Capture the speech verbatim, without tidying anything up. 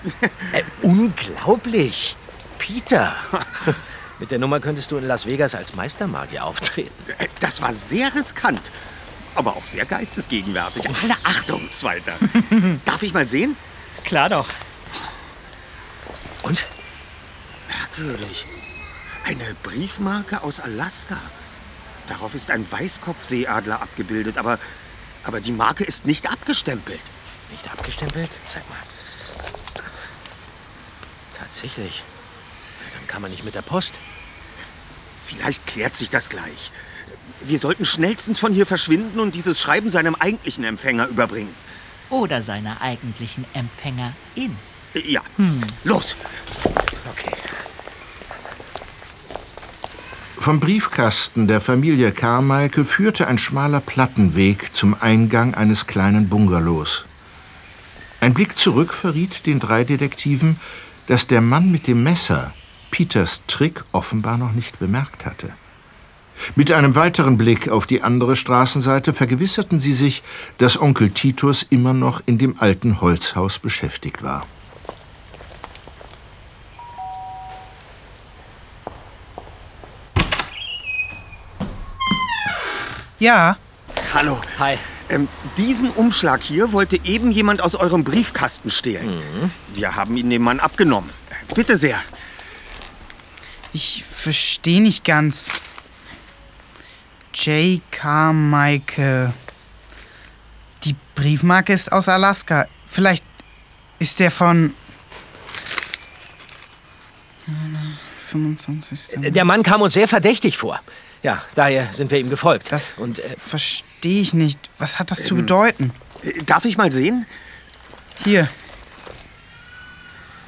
äh, unglaublich. Peter. Mit der Nummer könntest du in Las Vegas als Meistermagier auftreten. Das war sehr riskant, aber auch sehr geistesgegenwärtig. Alle Achtung, Zweiter. Darf ich mal sehen? Klar doch. Und? Merkwürdig. Eine Briefmarke aus Alaska. Darauf ist ein Weißkopfseeadler abgebildet, aber, aber die Marke ist nicht abgestempelt. Nicht abgestempelt? Zeig mal. Tatsächlich. Dann kann man nicht mit der Post. Vielleicht klärt sich das gleich. Wir sollten schnellstens von hier verschwinden und dieses Schreiben seinem eigentlichen Empfänger überbringen. Oder seiner eigentlichen Empfängerin. Ja, hm. Los. Okay. Vom Briefkasten der Familie Carmichael führte ein schmaler Plattenweg zum Eingang eines kleinen Bungalows. Ein Blick zurück verriet den drei Detektiven, dass der Mann mit dem Messer Peters Trick offenbar noch nicht bemerkt hatte. Mit einem weiteren Blick auf die andere Straßenseite vergewisserten sie sich, dass Onkel Titus immer noch in dem alten Holzhaus beschäftigt war. Ja. Hallo. Hi. Ähm, diesen Umschlag hier wollte eben jemand aus eurem Briefkasten stehlen. Mhm. Wir haben ihn dem Mann abgenommen. Bitte sehr. Ich verstehe nicht ganz. J. Carmichael. Die Briefmarke ist aus Alaska. Vielleicht ist der von... fünfundzwanzigsten Der Mann kam uns sehr verdächtig vor. Ja, daher sind wir ihm gefolgt. Das Und, äh, verstehe ich nicht. Was hat das ähm, zu bedeuten? Äh, darf ich mal sehen? Hier,